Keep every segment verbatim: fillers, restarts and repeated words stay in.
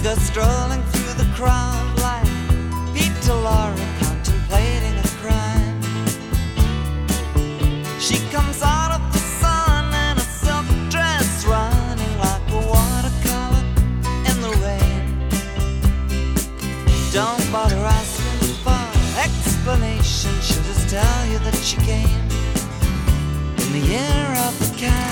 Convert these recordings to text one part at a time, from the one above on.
go strolling through the crowd like Peter Laura contemplating a crime. She comes out of the sun in a silk dress, running like a watercolor in the rain. Don't bother asking for explanation, she'll just tell you that she came in the year of the cat.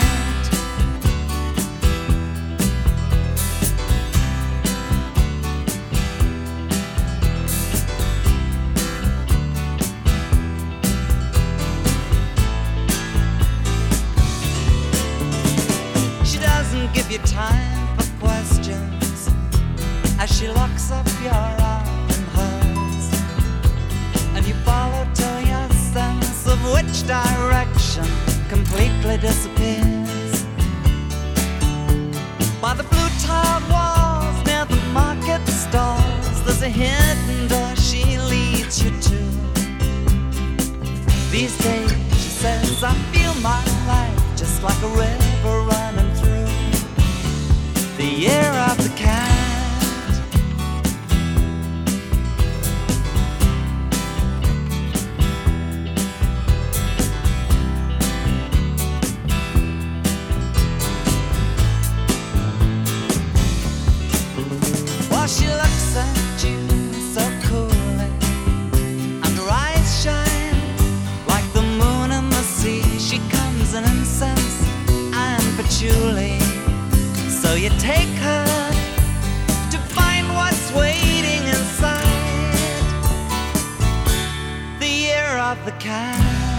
Give you time for questions as she locks up your arm in hers, and you follow till your sense of which direction completely disappears. By the blue tiled walls near the market stalls, there's a hidden door she leads you to. These days, she says, I feel my life just like a river running through the year of the cat. While she looks at you so coolly, and her eyes shine like the moon in the sea, she comes in incense and patchouli. So you take her to find what's waiting inside the year of the cat.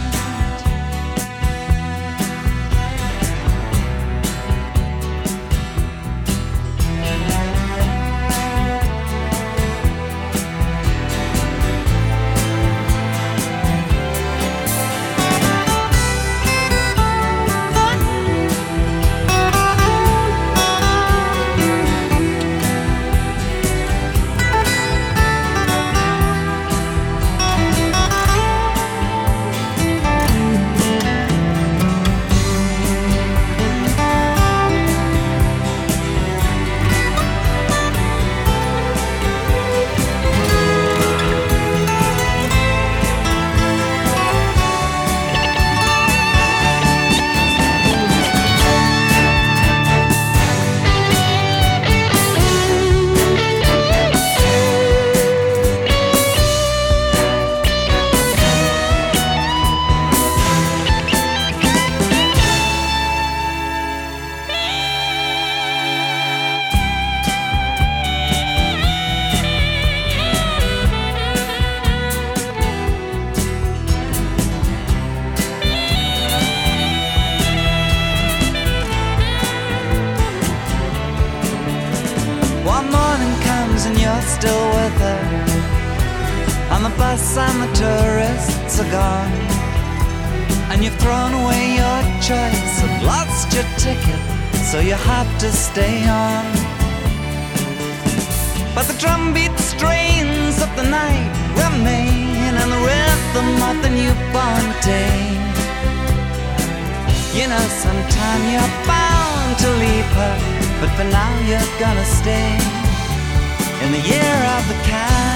And you're still with her, and the bus and the tourists are gone, and you've thrown away your choice and lost your ticket, so you have to stay on. But the drumbeat strains of the night remain, and the rhythm of the newborn day. You know sometime you're bound to leave her, but for now you're gonna stay in the year of the cat.